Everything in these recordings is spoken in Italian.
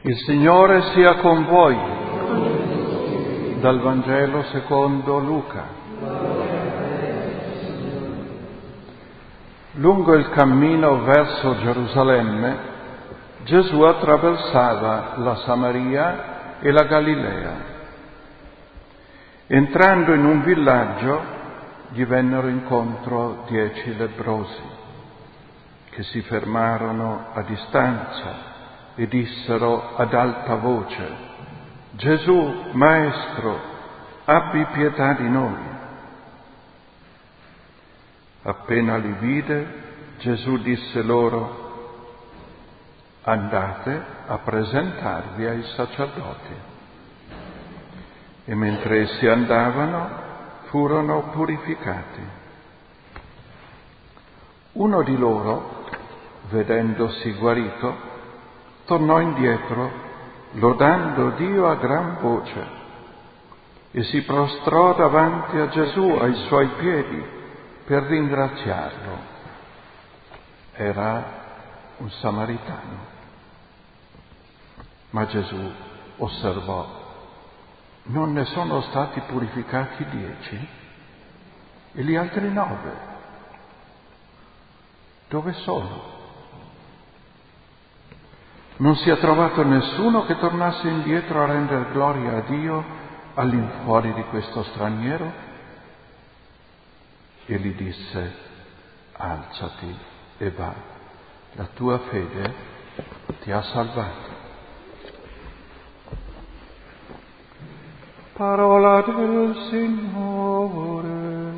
Il Signore sia con voi. Dal Vangelo secondo Luca. Lungo il cammino verso Gerusalemme, Gesù attraversava la Samaria e la Galilea. Entrando in un villaggio, gli vennero incontro 10 lebbrosi, che si fermarono a distanza e dissero ad alta voce: Gesù, Maestro, abbi pietà di noi. Appena li vide, Gesù disse loro: andate a presentarvi ai sacerdoti. E mentre essi andavano, furono purificati. Uno di loro, vedendosi guarito, tornò indietro, lodando Dio a gran voce, e si prostrò davanti a Gesù ai suoi piedi per ringraziarlo. Era un samaritano. Ma Gesù osservò: non ne sono stati purificati 10? E gli altri 9? Dove sono? Non si è trovato nessuno che tornasse indietro a rendere gloria a Dio all'infuori di questo straniero? E gli disse: alzati e va, la tua fede ti ha salvato. Parola del Signore.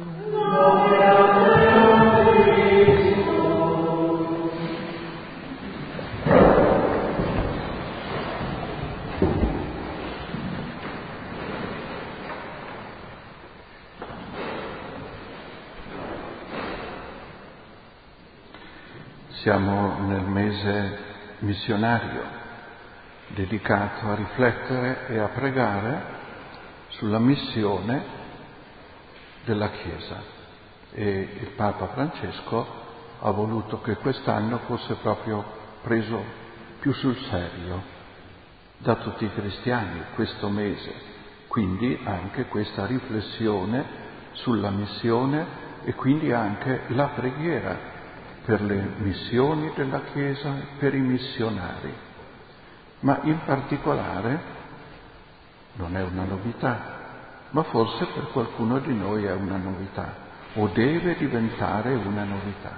Siamo nel mese missionario, dedicato a riflettere e a pregare sulla missione della Chiesa. E il Papa Francesco ha voluto che quest'anno fosse proprio preso più sul serio da tutti i cristiani, questo mese. Quindi anche questa riflessione sulla missione e quindi anche la preghiera per le missioni della Chiesa e per i missionari. Ma in particolare non è una novità, ma forse per qualcuno di noi è una novità, o deve diventare una novità.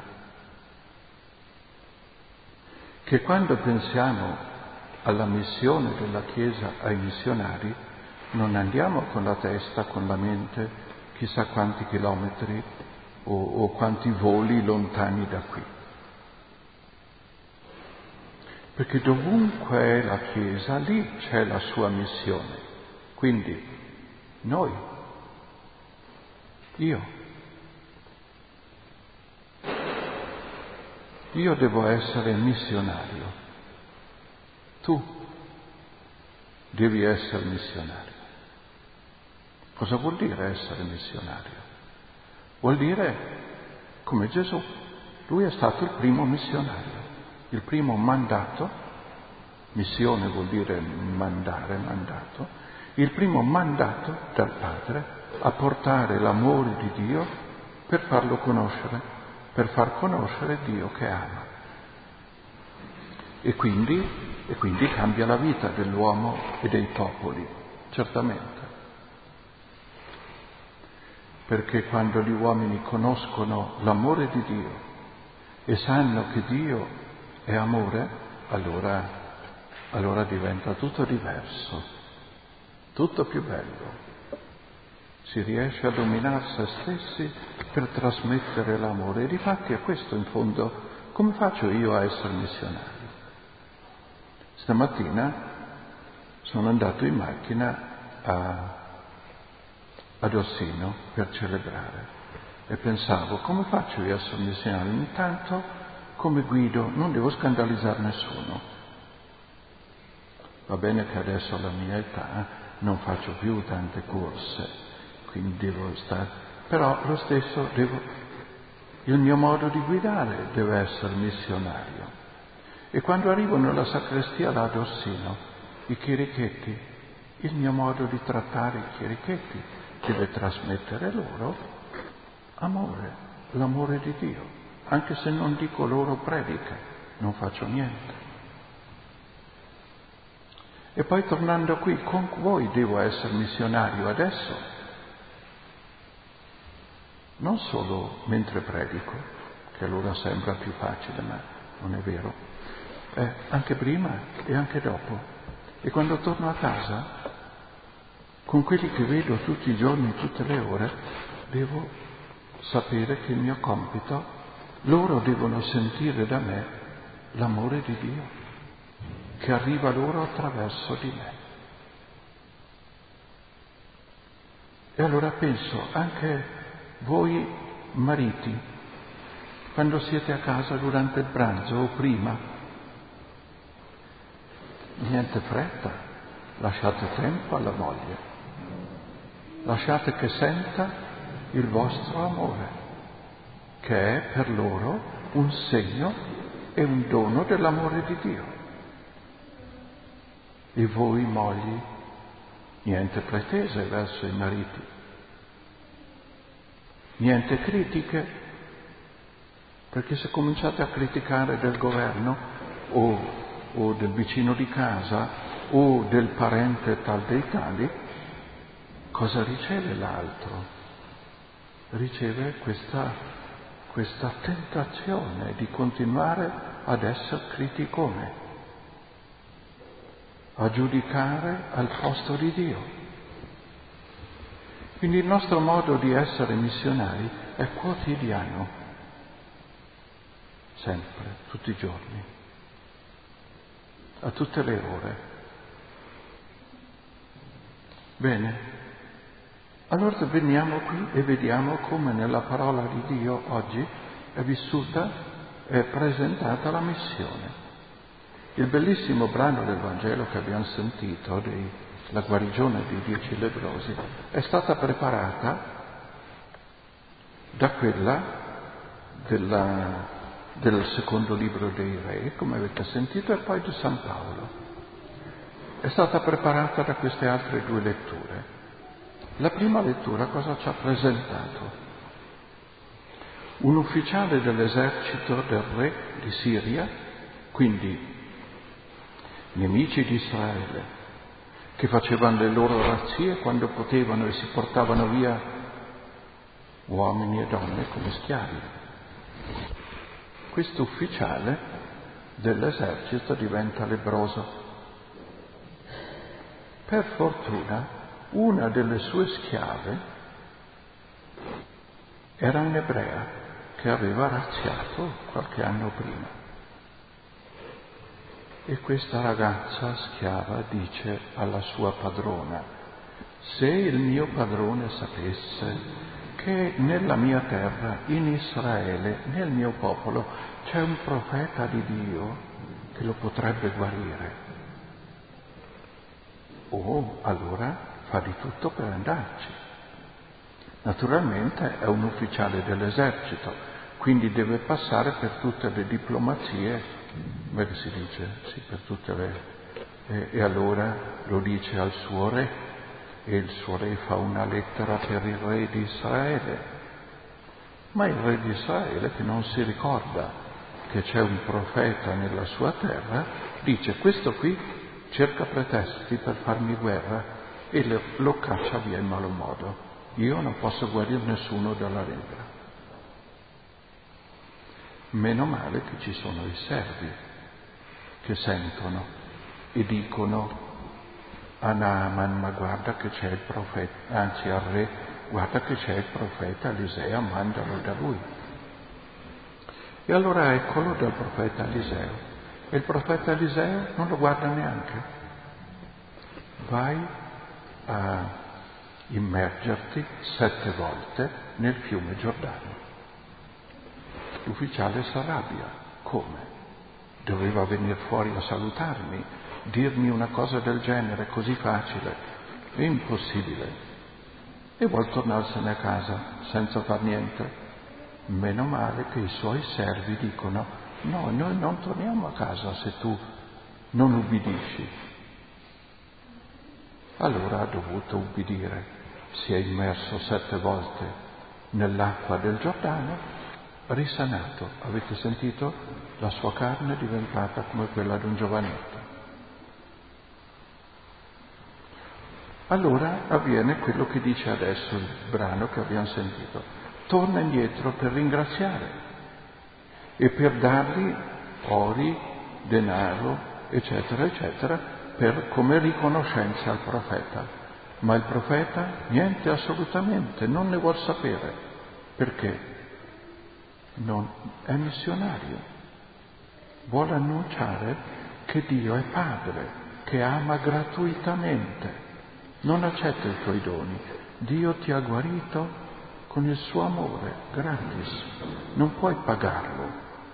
Che quando pensiamo alla missione della Chiesa ai missionari, non andiamo con la testa, con la mente, chissà quanti chilometri o quanti voli lontani da qui. Perché dovunque è la Chiesa, lì c'è la sua missione. Quindi noi, io devo essere missionario, tu devi essere missionario. Cosa vuol dire essere missionario? Vuol dire come Gesù, lui è stato il primo missionario, il primo mandato, missione vuol dire mandare, mandato, il primo mandato dal Padre a portare l'amore di Dio per farlo conoscere, per far conoscere Dio che ama. E quindi cambia la vita dell'uomo e dei popoli, certamente. Perché quando gli uomini conoscono l'amore di Dio e sanno che Dio è amore, allora diventa tutto diverso, tutto più bello. Si riesce a dominare se stessi per trasmettere l'amore. E difatti è questo in fondo, come faccio io a essere missionario? Stamattina sono andato in macchina ad Orsino per celebrare e pensavo: come faccio io a essere missionario? Intanto, come guido, non devo scandalizzare nessuno. Va bene che adesso alla mia età non faccio più tante corse, quindi devo stare, però lo stesso il mio modo di guidare deve essere missionario. E quando arrivo nella sacrestia là ad Orsino, i chierichetti, il mio modo di trattare i chierichetti deve trasmettere loro amore, l'amore di Dio, anche se non dico loro predica, non faccio niente. E poi tornando qui, con voi devo essere missionario adesso, non solo mentre predico, che allora sembra più facile, ma non è vero, anche prima e anche dopo. E quando torno a casa, con quelli che vedo tutti i giorni, tutte le ore, devo sapere che il mio compito, loro devono sentire da me l'amore di Dio, che arriva loro attraverso di me. E allora penso, anche voi mariti, quando siete a casa durante il pranzo o prima, niente fretta, lasciate tempo alla moglie, lasciate che senta il vostro amore, che è per loro un segno e un dono dell'amore di Dio. E voi mogli, niente pretese verso i mariti, niente critiche, perché se cominciate a criticare del governo o del vicino di casa o del parente tal dei tali, cosa riceve l'altro? Riceve questa tentazione di continuare ad essere criticone, a giudicare al posto di Dio. Quindi il nostro modo di essere missionari è quotidiano, sempre, tutti i giorni, a tutte le ore. Bene, allora veniamo qui e vediamo come nella parola di Dio oggi è vissuta e presentata la missione. Il bellissimo brano del Vangelo che abbiamo sentito, la guarigione dei 10 lebbrosi, è stata preparata da quella del secondo libro dei Re, come avete sentito, e poi di San Paolo. È stata preparata da queste altre due letture. La prima lettura cosa ci ha presentato? Un ufficiale dell'esercito del re di Siria, quindi nemici di Israele, che facevano le loro razzie quando potevano e si portavano via uomini e donne come schiavi. Questo ufficiale dell'esercito diventa lebbroso. Per fortuna una delle sue schiave era un'ebrea che aveva razziato qualche anno prima. E questa ragazza schiava dice alla sua padrona: se il mio padrone sapesse che nella mia terra, in Israele, nel mio popolo, c'è un profeta di Dio che lo potrebbe guarire. Allora fa di tutto per andarci. Naturalmente è un ufficiale dell'esercito, quindi deve passare per tutte le diplomazie, come si dice? Sì, per tutte le... E allora lo dice al suo re, e il suo re fa una lettera per il re di Israele. Ma il re di Israele, che non si ricorda che c'è un profeta nella sua terra, dice: questo qui cerca pretesti per farmi guerra, e lo caccia via in malo modo. Io non posso guarire nessuno dalla lebbra. Meno male che ci sono i servi che sentono e dicono a Naaman: ma guarda che c'è il profeta, anzi al re, guarda che c'è il profeta Eliseo, mandalo da lui. E allora eccolo dal profeta Eliseo. E il profeta Eliseo non lo guarda neanche. Vai a immergerti 7 volte nel fiume Giordano. L'ufficiale si arrabbia. Come? Doveva venire fuori a salutarmi, dirmi una cosa del genere così facile. È impossibile. E vuol tornarsene a casa senza far niente. Meno male che i suoi servi dicono: no, noi non torniamo a casa se tu non ubbidisci. Allora ha dovuto ubbidire, si è immerso 7 volte nell'acqua del Giordano, risanato. Avete sentito? La sua carne è diventata come quella di un giovanetto. Allora avviene quello che dice adesso il brano che abbiamo sentito. Torna indietro per ringraziare e per dargli ori, denaro, eccetera, eccetera, come riconoscenza al profeta. Ma il profeta niente, assolutamente, non ne vuol sapere. Perché? Non è missionario. Vuole annunciare che Dio è Padre, che ama gratuitamente. Non accetta i tuoi doni. Dio ti ha guarito con il suo amore, gratis. Non puoi pagarlo.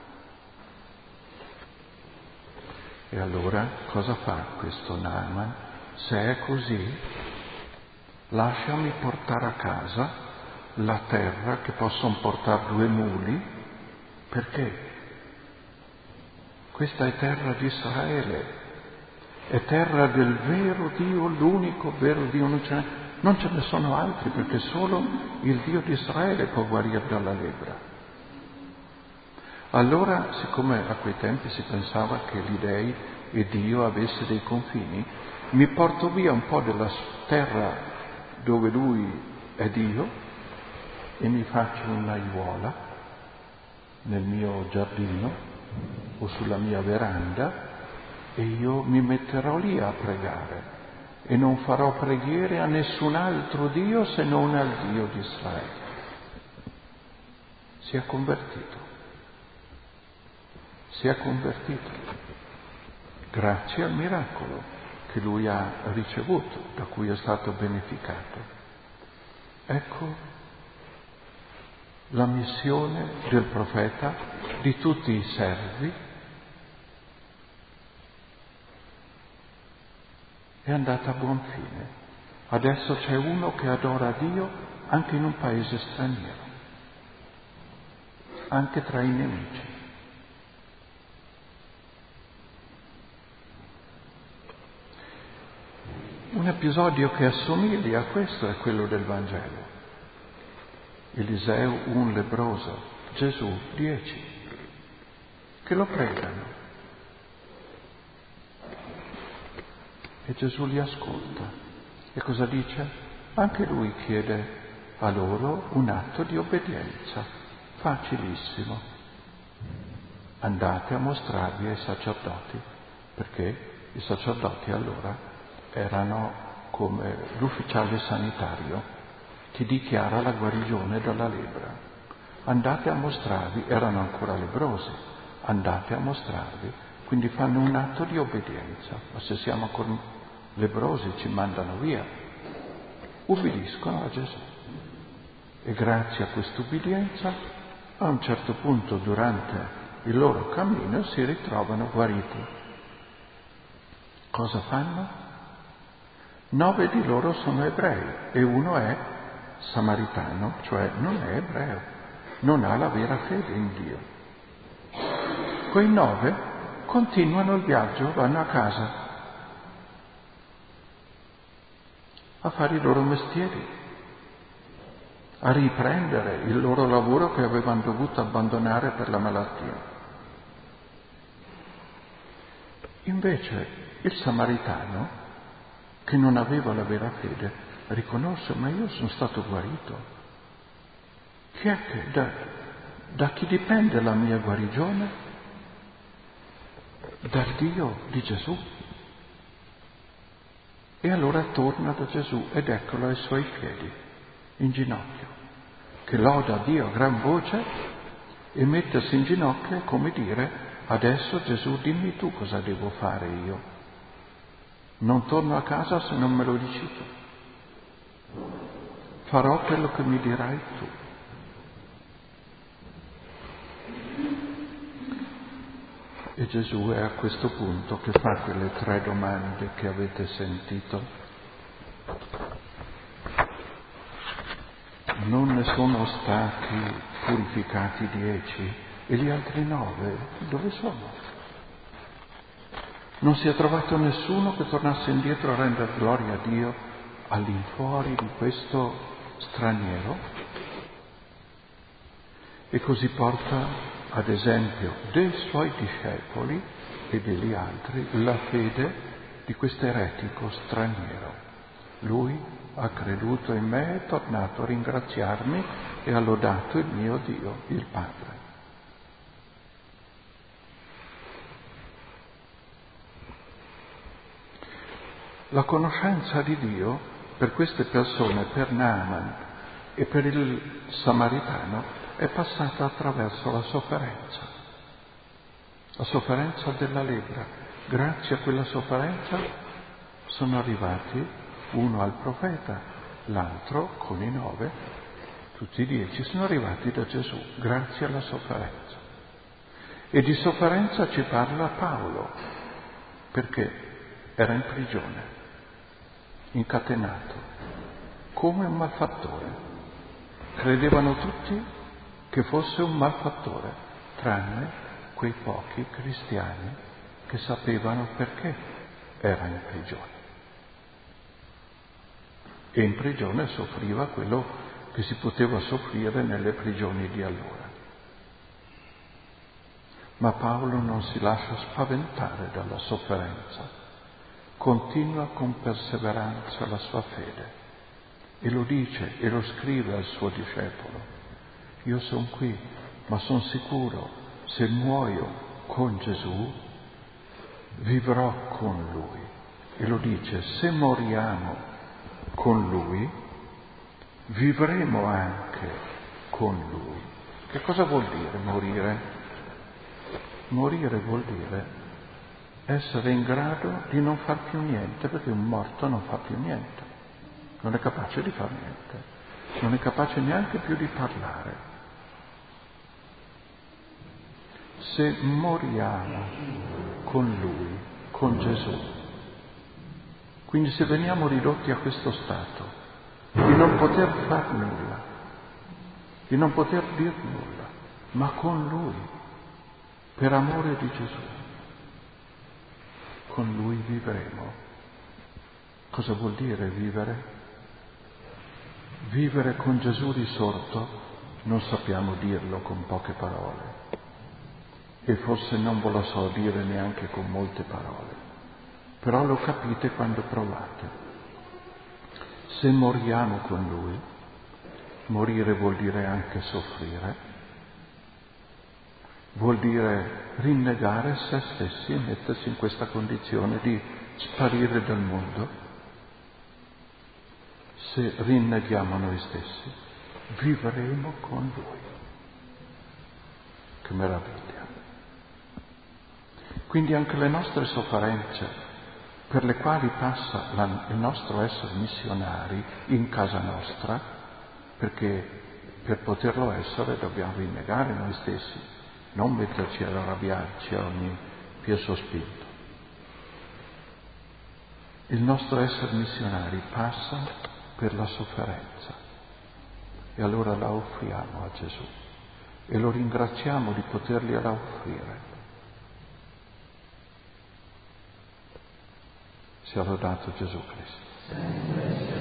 E allora cosa fa questo Naaman? Se è così, lasciami portare a casa la terra che possono portare 2 muli, perché questa è terra di Israele. È terra del vero Dio, l'unico vero Dio, non ce ne sono altri, perché solo il Dio di Israele può guarire dalla lebbra. Allora, siccome a quei tempi si pensava che gli dei e Dio avesse dei confini, mi porto via un po' della terra dove lui è Dio e mi faccio un'aiuola nel mio giardino o sulla mia veranda, e io mi metterò lì a pregare e non farò preghiere a nessun altro Dio se non al Dio di Israele. Si è convertito. Si è convertito grazie al miracolo che lui ha ricevuto, da cui è stato beneficato. Ecco la missione del profeta, di tutti i servi, è andata a buon fine. Adesso c'è uno che adora Dio anche in un paese straniero, anche tra i nemici. Un episodio che assomiglia a questo è quello del Vangelo. Eliseo, un lebbroso, Gesù, 10, che lo pregano. E Gesù li ascolta. E cosa dice? Anche lui chiede a loro un atto di obbedienza, facilissimo. Andate a mostrarvi ai sacerdoti, perché i sacerdoti allora erano come l'ufficiale sanitario che dichiara la guarigione dalla lebbra. Andate a mostrarvi, erano ancora lebbrosi, andate a mostrarvi, quindi fanno un atto di obbedienza. Ma se siamo ancora lebbrosi ci mandano via. Ubbidiscono a Gesù. E grazie a questa ubbidienza, a un certo punto durante il loro cammino si ritrovano guariti. Cosa fanno? 9 di loro sono ebrei e uno è samaritano, cioè non è ebreo, non ha la vera fede in Dio. Quei 9 continuano il viaggio, vanno a casa a fare i loro mestieri, a riprendere il loro lavoro che avevano dovuto abbandonare per la malattia. Invece il samaritano, che non aveva la vera fede, riconosce: ma io sono stato guarito. Chi è che da chi dipende la mia guarigione? Dal Dio di Gesù. E allora torna da Gesù ed eccolo ai suoi piedi, in ginocchio, che loda Dio a gran voce e mettersi in ginocchio è come dire: adesso Gesù, dimmi tu cosa devo fare io. Non torno a casa se non me lo dici tu. Farò quello che mi dirai tu. E Gesù è a questo punto che fa quelle 3 domande che avete sentito. Non ne sono stati purificati 10 e gli altri 9 dove sono? Non si è trovato nessuno che tornasse indietro a rendere gloria a Dio all'infuori di questo straniero, e così porta ad esempio dei suoi discepoli e degli altri la fede di questo eretico straniero. Lui ha creduto in me, è tornato a ringraziarmi e ha lodato il mio Dio, il Padre. La conoscenza di Dio per queste persone, per Naaman e per il Samaritano, è passata attraverso la sofferenza della lebbra. Grazie a quella sofferenza sono arrivati uno al profeta, l'altro con i 9, tutti i 10 sono arrivati da Gesù, grazie alla sofferenza. E di sofferenza ci parla Paolo, perché era in prigione, incatenato, come un malfattore. Credevano tutti che fosse un malfattore, tranne quei pochi cristiani che sapevano perché era in prigione. E in prigione soffriva quello che si poteva soffrire nelle prigioni di allora. Ma Paolo non si lascia spaventare dalla sofferenza, continua con perseveranza la sua fede e lo dice e lo scrive al suo discepolo: io sono qui, ma sono sicuro, se muoio con Gesù, vivrò con Lui. E lo dice: se moriamo con Lui, vivremo anche con Lui. Che cosa vuol dire morire? Morire vuol dire essere in grado di non far più niente, perché un morto non fa più niente, non è capace di far niente, non è capace neanche più di parlare. Se moriamo con Lui, con Gesù, quindi se veniamo ridotti a questo stato di non poter far nulla, di non poter dir nulla, ma con Lui, per amore di Gesù, con Lui vivremo. Cosa vuol dire vivere? Vivere con Gesù risorto non sappiamo dirlo con poche parole, e forse non ve lo so dire neanche con molte parole, però lo capite quando provate. Se moriamo con Lui, morire vuol dire anche soffrire, vuol dire rinnegare se stessi e mettersi in questa condizione di sparire dal mondo. Se rinneghiamo noi stessi, vivremo con Lui. Che meraviglia! Quindi anche le nostre sofferenze, per le quali passa il nostro essere missionari in casa nostra, perché per poterlo essere dobbiamo rinnegare noi stessi, non metterci ad arrabbiarci a ogni più sospinto. Il nostro essere missionari passa per la sofferenza e allora la offriamo a Gesù e lo ringraziamo di potergliela offrire. Sia lodato Gesù Cristo.